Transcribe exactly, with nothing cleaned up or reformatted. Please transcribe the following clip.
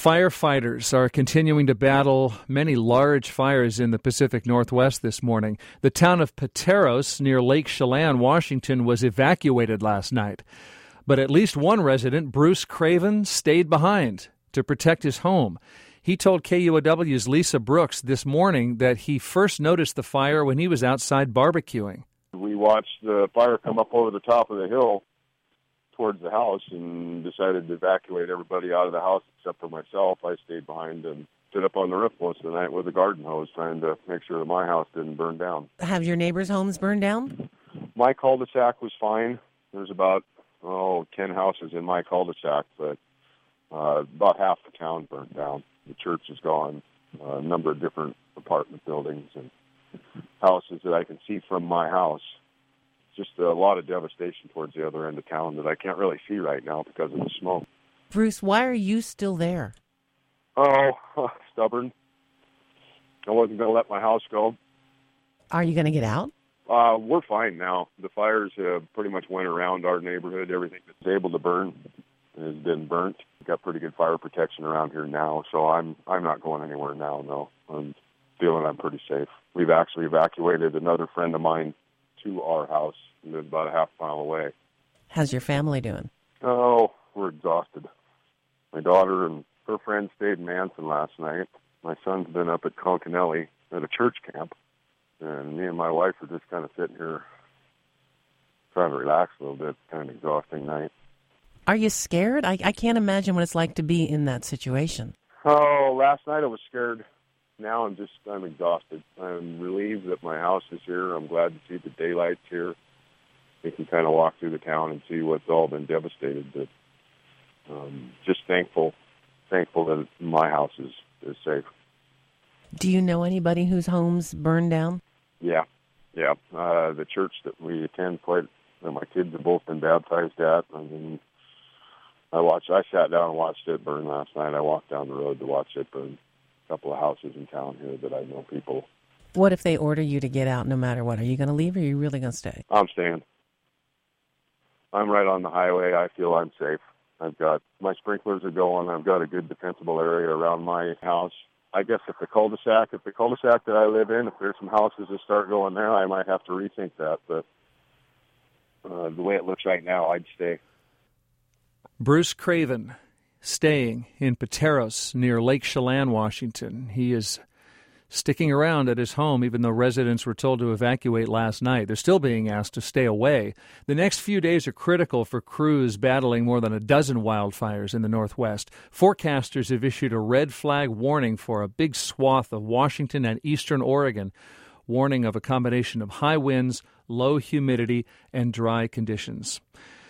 Firefighters are continuing to battle many large fires in the Pacific Northwest this morning. The town of Pateros near Lake Chelan, Washington, was evacuated last night. But at least one resident, Bruce Craven, stayed behind to protect his home. He told K U O W's Lisa Brooks this morning that he first noticed the fire when he was outside barbecuing. We watched the fire come up over the top of the hill towards the house and decided to evacuate everybody out of the house except for myself. I stayed behind and stood up on the roof most of the night with a garden hose trying to make sure that my house didn't burn down. Have your neighbors' homes burned down? My cul-de-sac was fine. There's about, oh, ten houses in my cul-de-sac, but uh, about half the town burned down. The church is gone, uh, a number of different apartment buildings and houses that I can see from my house. Just a lot of devastation towards the other end of town that I can't really see right now because of the smoke. Bruce, why are you still there? Oh, stubborn. I wasn't going to let my house go. Are you going to get out? Uh, we're fine now. The fires uh, pretty much went around our neighborhood. Everything that's able to burn has been burnt. We've got pretty good fire protection around here now, so I'm I'm not going anywhere now, no. I'm feeling I'm pretty safe. We've actually evacuated another friend of mine to our house. We live about a half mile away. How's your family doing? Oh, we're exhausted. My daughter and her friend stayed in Manson last night. My son's been up at Concanelli at a church camp. And me and my wife are just kind of sitting here trying to relax a little bit. Kind of exhausting night. Are you scared? I, I can't imagine what it's like to be in that situation. Oh, last night I was scared. Now I'm just, I'm exhausted. I'm relieved that my house is here. I'm glad to see the daylight's here. We can kind of walk through the town and see what's all been devastated. But um, just thankful, thankful that my house is, is safe. Do you know anybody whose homes burned down? Yeah, yeah. Uh, the church that we attend, quite, that my kids have both been baptized at. I mean, I watched. I sat down and watched it burn last night. I walked down the road to watch it burn. A couple of houses in town here that I know people. What if they order you to get out no matter what? Are you going to leave or are you really going to stay? I'm staying. I'm right on the highway. I feel I'm safe. I've got, my sprinklers are going. I've got a good defensible area around my house. I guess if the cul-de-sac, if the cul-de-sac that I live in, if there's some houses that start going there, I might have to rethink that. But uh, the way it looks right now, I'd stay. Bruce Craven, staying in Pateros near Lake Chelan, Washington. He is sticking around at his home, even though residents were told to evacuate last night. They're still being asked to stay away. The next few days are critical for crews battling more than a dozen wildfires in the Northwest. Forecasters have issued a red flag warning for a big swath of Washington and eastern Oregon, warning of a combination of high winds, low humidity, and dry conditions.